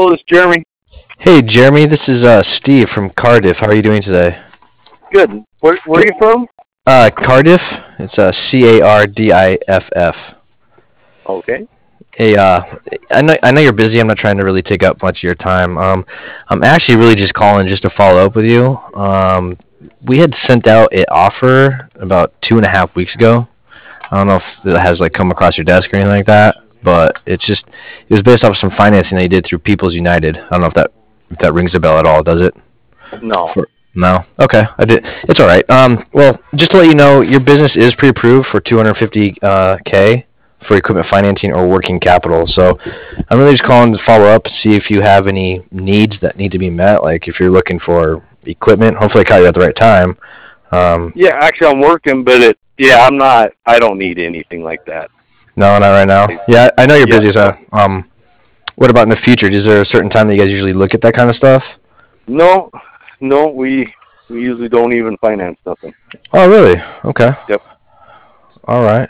Hello, this is Jeremy. Hey, Jeremy, this is Steve from Cardiff. How are you doing today? Good. Where are you from? Cardiff. It's Cardiff. Okay. Hey, I know you're busy. I'm not trying to really take up much of your time. I'm actually really just calling just to follow up with you. We had sent out an offer about 2.5 weeks ago. I don't know if it has like come across your desk or anything like that, but it was based off of some financing that you did through People's United. I don't know if that rings a bell at all. Does it? No. No. Okay. I did. It's all right. Well, just to let you know, your business is pre-approved for 250 k for equipment financing or working capital. So, I'm really just calling to follow up, see if you have any needs that need to be met. Like if you're looking for equipment. Hopefully, I caught you at the right time. Yeah, actually, I'm working, but I'm not. I don't need anything like that. No, not right now. Yeah, I know you're Yeah. busy. So, what about in the future? Is there a certain time that you guys usually look at that kind of stuff? No, no, we usually don't even finance nothing. Oh, really? Okay. Yep. All right.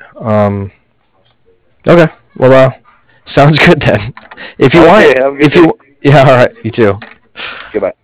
Okay. Well, sounds good then. If you Okay. want, Have a good if day. you, yeah, all right. You too. Goodbye.